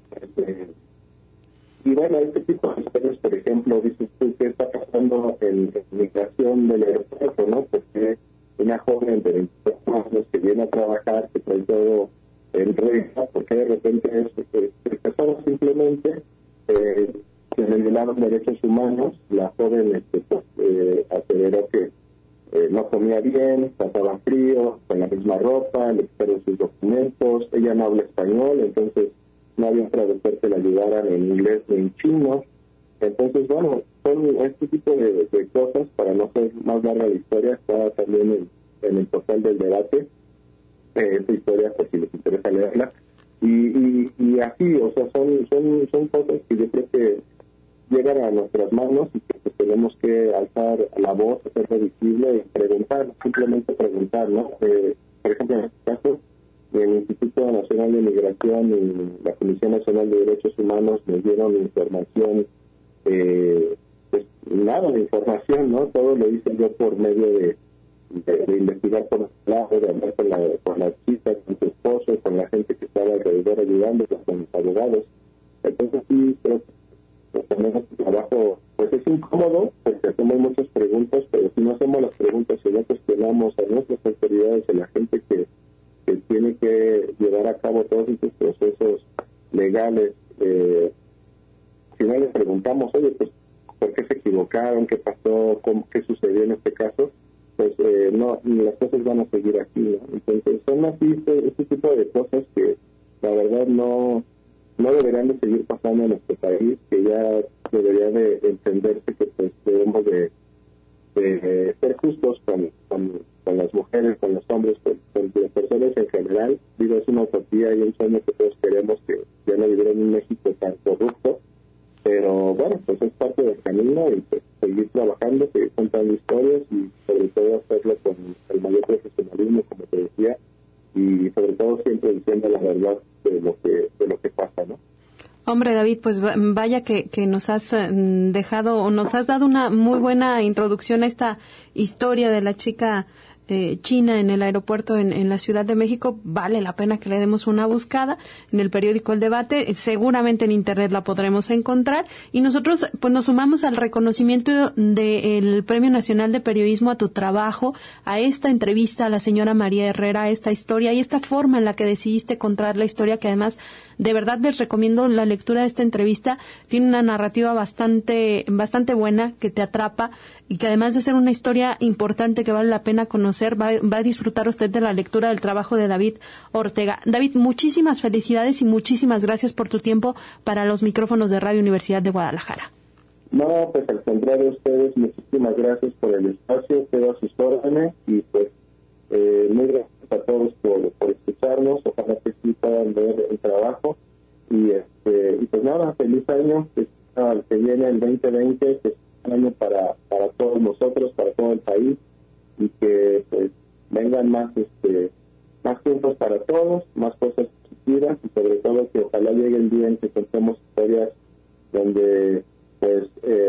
Y bueno, este tipo de historias, por ejemplo, dices tú, ¿qué está pasando en migración del aeropuerto, no? Porque una joven de 22 años que viene a trabajar, que trae todo en regla, porque de repente personas simplemente se le violaron derechos humanos. La joven aseveró que no comía bien, pasaba frío, con la misma ropa, le quitaron sus documentos, ella no habla español, entonces no había un traductor que la ayudaran en inglés ni en chino. Entonces, bueno, son este tipo de cosas. Para no ser más larga la historia, está también en el portal del debate, esta historia, por si les interesa leerla. Y así, o sea, son cosas que yo creo que llegan a nuestras manos y que pues, tenemos que alzar la voz, hacerlo visible y preguntar, simplemente preguntar, ¿no? Por ejemplo, en este caso, el Instituto Sistema Nacional de Migración y la Comisión Nacional de Derechos Humanos me dieron información, pues nada de información, ¿no? Todo lo hice yo por medio de investigar por el lado, de hablar con la chica, con su esposo, con la gente que estaba alrededor ayudándolos, con los abogados. Entonces sí, creo que tenemos un trabajo, pues es incómodo, porque hacemos muchas preguntas, pero si no hacemos las preguntas y no cuestionamos a nuestras autoridades, a la gente que tiene que llevar a cabo todos estos procesos legales, si no les preguntamos, oye, pues, ¿por qué se equivocaron? ¿Qué pasó? ¿Qué sucedió en este caso? Pues no, las cosas van a seguir aquí, ¿no? Entonces son así este tipo de cosas que la verdad no deberían de seguir pasando en nuestro país, que ya debería de entenderse que pues debemos de ser justos con las mujeres, con los hombres, con las personas en general. Digo, es una utopía y un sueño que todos queremos, que ya no vivir en un México tan corrupto, pero bueno, pues es parte del camino y pues seguir trabajando, seguir contando historias y sobre todo hacerlo con el mayor profesionalismo, como te decía, y sobre todo siempre diciendo la verdad de lo que pasa, ¿no? Hombre, David, pues vaya que nos has dejado o nos has dado una muy buena introducción a esta historia de la chica china en el aeropuerto en la Ciudad de México. Vale la pena que le demos una buscada en el periódico El Debate. Seguramente en Internet la podremos encontrar. Y nosotros pues nos sumamos al reconocimiento del Premio Nacional de Periodismo a tu trabajo, a esta entrevista a la señora María Herrera, a esta historia y esta forma en la que decidiste contar la historia, que además de verdad les recomiendo la lectura de esta entrevista. Tiene una narrativa bastante buena, que te atrapa y que además de ser una historia importante que vale la pena conocer, va a disfrutar usted de la lectura del trabajo de David Ortega. David, muchísimas felicidades y muchísimas gracias por tu tiempo para los micrófonos de Radio Universidad de Guadalajara. No, pues al contrario, ustedes, muchísimas gracias por el espacio, quedo a sus órdenes y pues muy gracias a todos por escucharnos. Ojalá que sí puedan ver el trabajo y pues nada, feliz año, al que viene el 2020, que es un año para todos nosotros, para todo el país, y que pues vengan más tiempos para todos, más cosas positivas y sobre todo que ojalá llegue el día en que contemos historias donde pues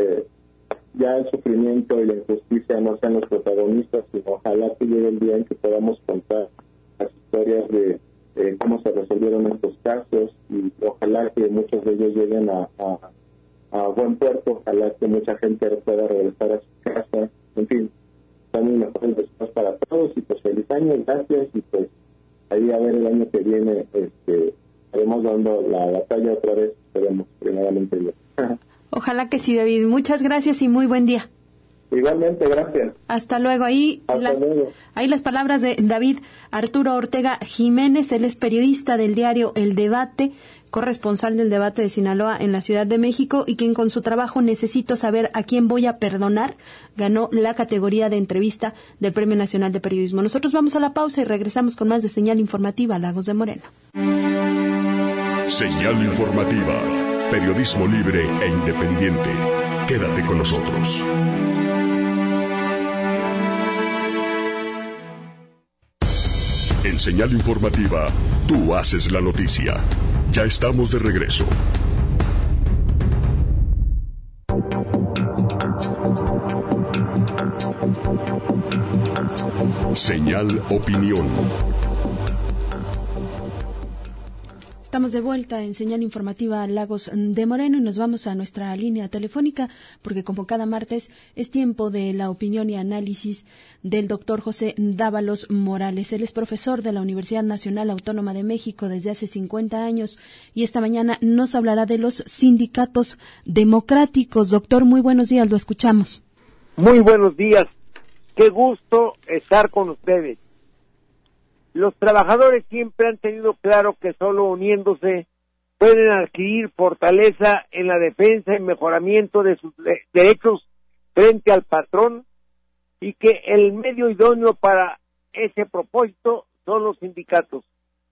ya el sufrimiento y la injusticia no sean los protagonistas, sino ojalá que llegue el día en que podamos contar las historias de cómo se resolvieron estos casos y ojalá que muchos de ellos lleguen a buen puerto, ojalá que mucha gente pueda regresar a su casa, en fin, también mejores deseos para todos y pues feliz año, gracias y pues ahí a ver el año que viene estaremos dando la batalla otra vez, esperemos primeramente Dios. Ojalá que sí, David. Muchas gracias y muy buen día. Igualmente, gracias. Hasta luego. Ahí las palabras de David Arturo Ortega Jiménez. Él es periodista del diario El Debate, corresponsal del Debate de Sinaloa en la Ciudad de México y quien con su trabajo Necesito saber a quién voy a perdonar ganó la categoría de entrevista del Premio Nacional de Periodismo. Nosotros vamos a la pausa y regresamos con más de Señal Informativa Lagos de Moreno. Señal Informativa, periodismo libre e independiente. Quédate con nosotros. En Señal Informativa, tú haces la noticia. Ya estamos de regreso. Señal Opinión. Estamos de vuelta en Señal Informativa Lagos de Moreno y nos vamos a nuestra línea telefónica porque como cada martes es tiempo de la opinión y análisis del doctor José Dávalos Morales. Él es profesor de la Universidad Nacional Autónoma de México desde hace 50 años y esta mañana nos hablará de los sindicatos democráticos. Doctor, muy buenos días, lo escuchamos. Muy buenos días, qué gusto estar con ustedes. Los trabajadores siempre han tenido claro que solo uniéndose pueden adquirir fortaleza en la defensa y mejoramiento de sus derechos frente al patrón y que el medio idóneo para ese propósito son los sindicatos.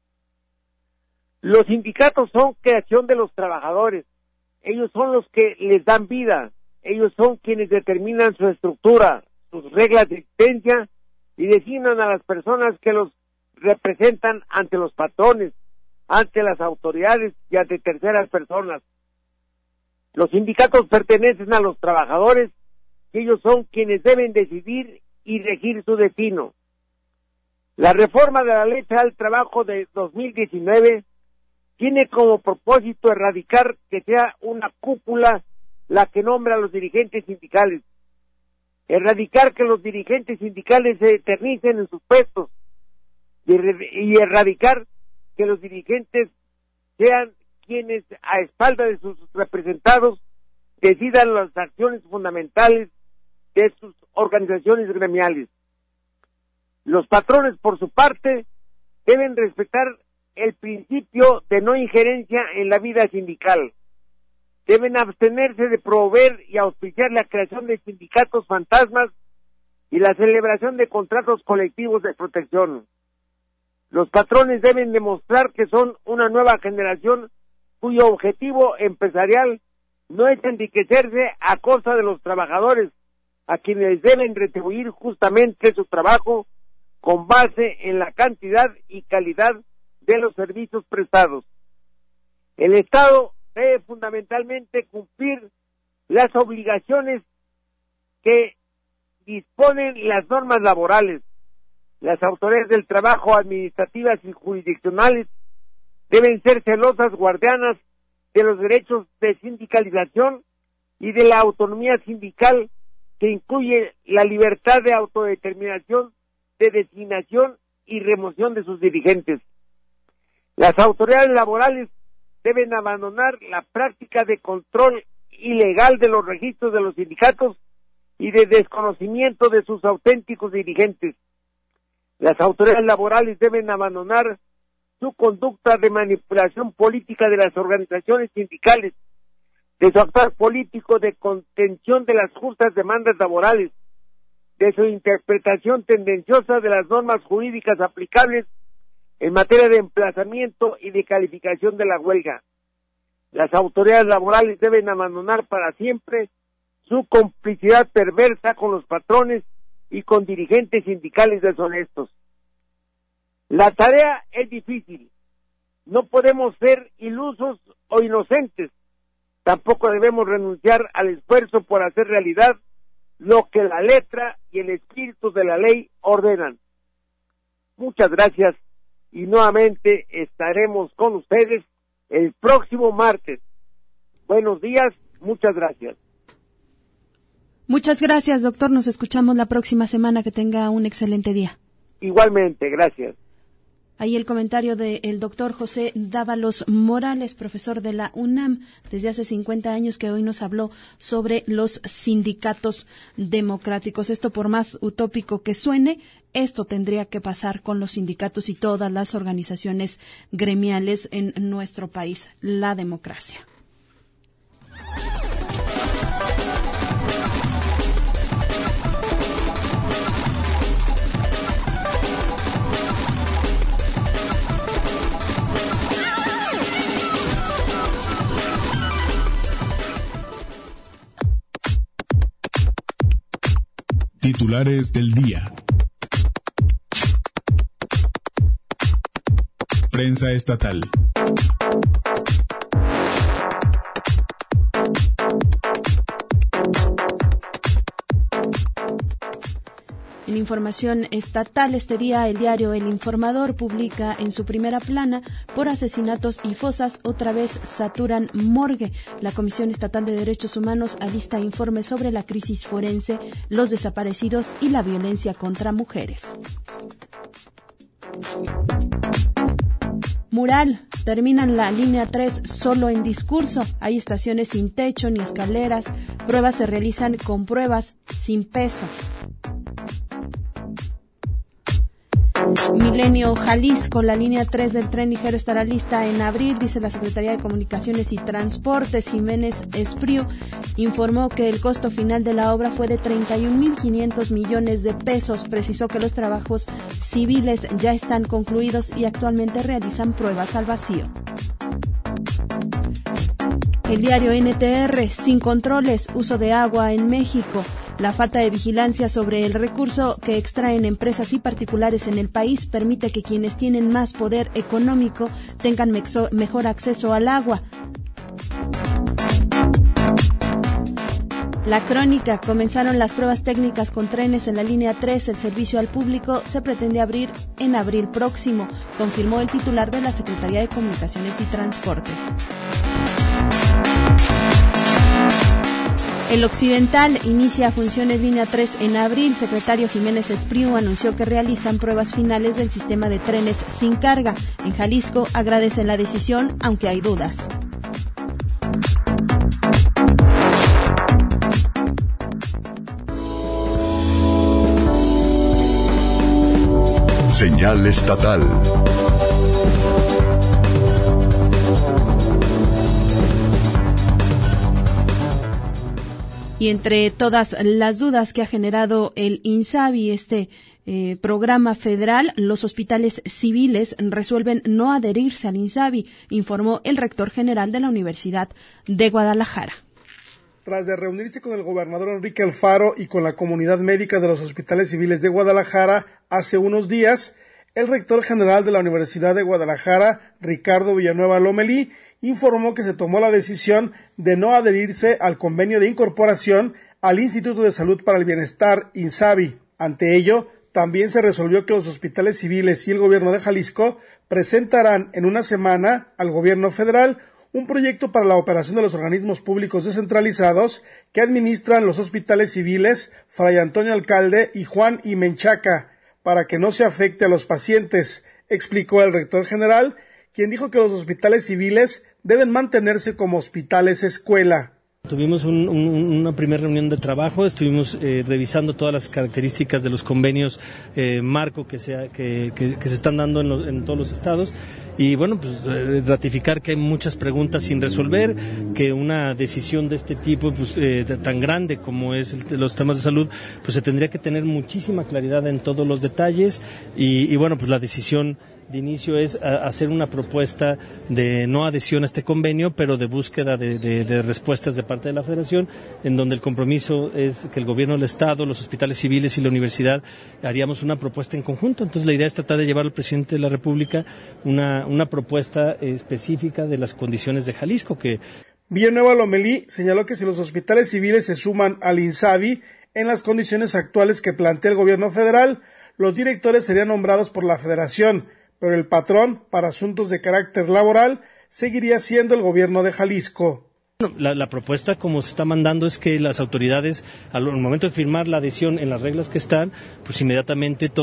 Los sindicatos son creación de los trabajadores, ellos son los que les dan vida, ellos son quienes determinan su estructura, sus reglas de existencia y designan a las personas que los representan ante los patrones, ante las autoridades y ante terceras personas. Los sindicatos pertenecen a los trabajadores y ellos son quienes deben decidir y regir su destino. La reforma de la Ley Federal del Trabajo de 2019 tiene como propósito erradicar que sea una cúpula la que nombra a los dirigentes sindicales, erradicar que los dirigentes sindicales se eternicen en sus puestos y erradicar que los dirigentes sean quienes a espalda de sus representados decidan las acciones fundamentales de sus organizaciones gremiales. Los patrones, por su parte, deben respetar el principio de no injerencia en la vida sindical. Deben abstenerse de promover y auspiciar la creación de sindicatos fantasmas y la celebración de contratos colectivos de protección. Los patrones deben demostrar que son una nueva generación cuyo objetivo empresarial no es enriquecerse a costa de los trabajadores, a quienes deben retribuir justamente su trabajo con base en la cantidad y calidad de los servicios prestados. El Estado debe fundamentalmente cumplir las obligaciones que disponen las normas laborales. Las autoridades del trabajo administrativas y jurisdiccionales deben ser celosas guardianas de los derechos de sindicalización y de la autonomía sindical, que incluye la libertad de autodeterminación, de designación y remoción de sus dirigentes. Las autoridades laborales deben abandonar la práctica de control ilegal de los registros de los sindicatos y de desconocimiento de sus auténticos dirigentes. Las autoridades laborales deben abandonar su conducta de manipulación política de las organizaciones sindicales, de su actuar político de contención de las justas demandas laborales, de su interpretación tendenciosa de las normas jurídicas aplicables en materia de emplazamiento y de calificación de la huelga. Las autoridades laborales deben abandonar para siempre su complicidad perversa con los patrones y con dirigentes sindicales deshonestos. La tarea es difícil. No podemos ser ilusos o inocentes. Tampoco debemos renunciar al esfuerzo por hacer realidad lo que la letra y el espíritu de la ley ordenan. Muchas gracias y nuevamente estaremos con ustedes el próximo martes. Buenos días, muchas gracias. Muchas gracias, doctor. Nos escuchamos la próxima semana. Que tenga un excelente día. Igualmente, gracias. Ahí el comentario del doctor José Dávalos Morales, profesor de la UNAM, desde hace 50 años, que hoy nos habló sobre los sindicatos democráticos. Esto, por más utópico que suene, esto tendría que pasar con los sindicatos y todas las organizaciones gremiales en nuestro país, la democracia. Titulares del día. Prensa estatal. En información estatal, este día el diario El Informador publica en su primera plana: por asesinatos y fosas otra vez saturan morgue. La Comisión Estatal de Derechos Humanos alista informes sobre la crisis forense, los desaparecidos y la violencia contra mujeres. Mural: terminan la línea 3 solo en discurso. Hay estaciones sin techo ni escaleras. Pruebas se realizan con pruebas sin peso. Milenio Jalisco: la línea 3 del tren ligero estará lista en abril, dice la Secretaría de Comunicaciones y Transportes. Jiménez Espriu informó que el costo final de la obra fue de 31.500 millones de pesos. Precisó que los trabajos civiles ya están concluidos y actualmente realizan pruebas al vacío. El diario NTR: sin controles, uso de agua en México. La falta de vigilancia sobre el recurso que extraen empresas y particulares en el país permite que quienes tienen más poder económico tengan mejor acceso al agua. La crónica: comenzaron las pruebas técnicas con trenes en la línea 3. El servicio al público se pretende abrir en abril próximo, confirmó el titular de la Secretaría de Comunicaciones y Transportes. El Occidental inicia funciones línea 3 en abril. Secretario Jiménez Espriu anunció que realizan pruebas finales del sistema de trenes sin carga. En Jalisco agradecen la decisión, aunque hay dudas. Señal estatal. Y entre todas las dudas que ha generado el INSABI, programa federal, los hospitales civiles resuelven no adherirse al INSABI, informó el rector general de la Universidad de Guadalajara. Tras de reunirse con el gobernador Enrique Alfaro y con la comunidad médica de los hospitales civiles de Guadalajara hace unos días, el rector general de la Universidad de Guadalajara, Ricardo Villanueva Lomelí, informó que se tomó la decisión de no adherirse al convenio de incorporación al Instituto de Salud para el Bienestar, INSABI. Ante ello, también se resolvió que los hospitales civiles y el gobierno de Jalisco presentarán en una semana al gobierno federal un proyecto para la operación de los organismos públicos descentralizados que administran los hospitales civiles Fray Antonio Alcalde y Juan y Menchaca, para que no se afecte a los pacientes, explicó el rector general, quien dijo que los hospitales civiles deben mantenerse como hospitales escuela. Tuvimos una primera reunión de trabajo, estuvimos revisando todas las características de los convenios marco que se están dando en todos los estados y bueno, pues ratificar que hay muchas preguntas sin resolver, que una decisión de este tipo tan grande como es los temas de salud, pues se tendría que tener muchísima claridad en todos los detalles y bueno, pues la decisión de inicio es hacer una propuesta de no adhesión a este convenio, pero de búsqueda de respuestas de parte de la Federación, en donde el compromiso es que el gobierno del Estado, los hospitales civiles y la universidad haríamos una propuesta en conjunto. Entonces la idea es tratar de llevar al presidente de la República una propuesta específica de las condiciones de Jalisco. Villanueva Lomelí señaló que si los hospitales civiles se suman al INSABI en las condiciones actuales que plantea el gobierno federal, los directores serían nombrados por la Federación, pero el patrón, para asuntos de carácter laboral, seguiría siendo el gobierno de Jalisco. La propuesta, como se está mandando, es que las autoridades, al momento de firmar la adhesión en las reglas que están, pues inmediatamente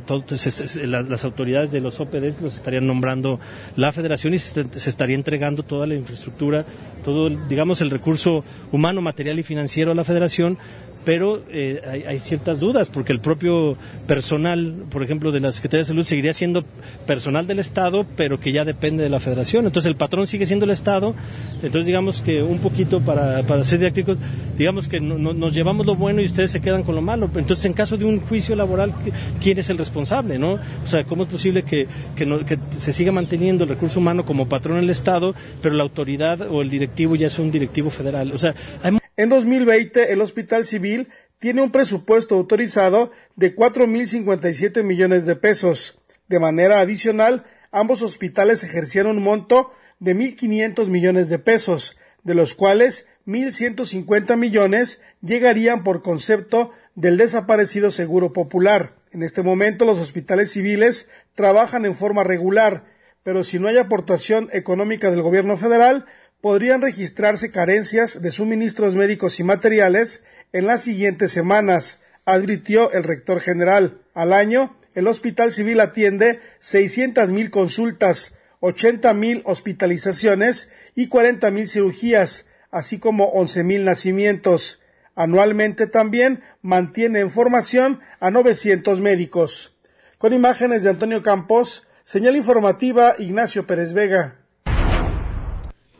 las autoridades de los OPDs los estarían nombrando la Federación y se estaría entregando toda la infraestructura, todo, digamos, el recurso humano, material y financiero a la Federación. Pero hay ciertas dudas, porque el propio personal, por ejemplo, de la Secretaría de Salud seguiría siendo personal del Estado, pero que ya depende de la Federación. Entonces el patrón sigue siendo el Estado. Entonces digamos que un poquito para ser didácticos, digamos que nos llevamos lo bueno y ustedes se quedan con lo malo. Entonces en caso de un juicio laboral, ¿quién es el responsable, no? O sea, ¿cómo es posible que se siga manteniendo el recurso humano como patrón en el Estado, pero la autoridad o el directivo ya es un directivo federal? O sea, En 2020, el Hospital Civil tiene un presupuesto autorizado de 4,057 millones de pesos. De manera adicional, ambos hospitales ejercían un monto de 1,500 millones de pesos, de los cuales 1,150 millones llegarían por concepto del desaparecido Seguro Popular. En este momento, los hospitales civiles trabajan en forma regular, pero si no hay aportación económica del gobierno federal, podrían registrarse carencias de suministros médicos y materiales en las siguientes semanas, advirtió el rector general. Al año, el Hospital Civil atiende 600,000 consultas, 80,000 hospitalizaciones y 40,000 cirugías, así como 11,000 nacimientos. Anualmente también mantiene en formación a 900 médicos. Con imágenes de Antonio Campos, señal informativa Ignacio Pérez Vega.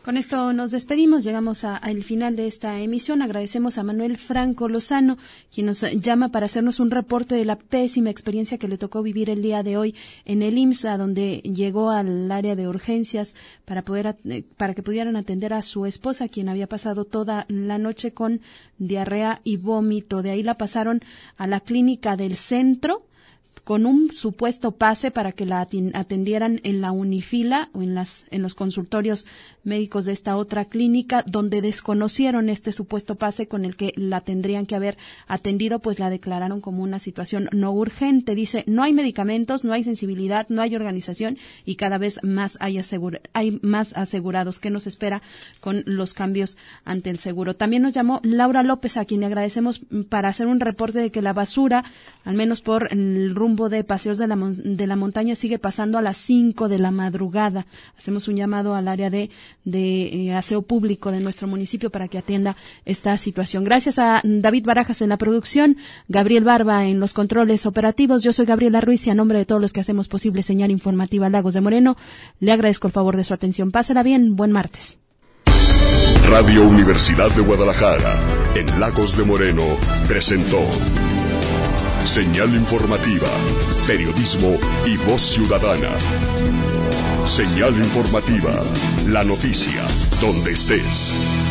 Con esto nos despedimos, llegamos al final de esta emisión. Agradecemos a Manuel Franco Lozano, quien nos llama para hacernos un reporte de la pésima experiencia que le tocó vivir el día de hoy en el IMSS, a donde llegó al área de urgencias para que pudieran atender a su esposa, quien había pasado toda la noche con diarrea y vómito. De ahí la pasaron a la clínica del centro con un supuesto pase para que la atendieran en la Unifila o en los consultorios médicos de esta otra clínica, donde desconocieron este supuesto pase con el que la tendrían que haber atendido, pues la declararon como una situación no urgente. Dice, no hay medicamentos, no hay sensibilidad, no hay organización y cada vez más hay más asegurados. ¿Qué nos espera con los cambios ante el seguro? También nos llamó Laura López, a quien le agradecemos, para hacer un reporte de que la basura, al menos por el rumbo de Paseos de la Montaña, sigue pasando a las 5 de la madrugada. Hacemos un llamado al área de aseo público de nuestro municipio para que atienda esta situación. Gracias a David Barajas en la producción, Gabriel Barba en los controles operativos. Yo soy Gabriela Ruiz y a nombre de todos los que hacemos posible Señal Informativa Lagos de Moreno, le agradezco el favor de su atención. Pásela bien, buen martes. Radio Universidad de Guadalajara, en Lagos de Moreno, presentó Señal Informativa, periodismo y voz ciudadana. Señal Informativa, la noticia, donde estés.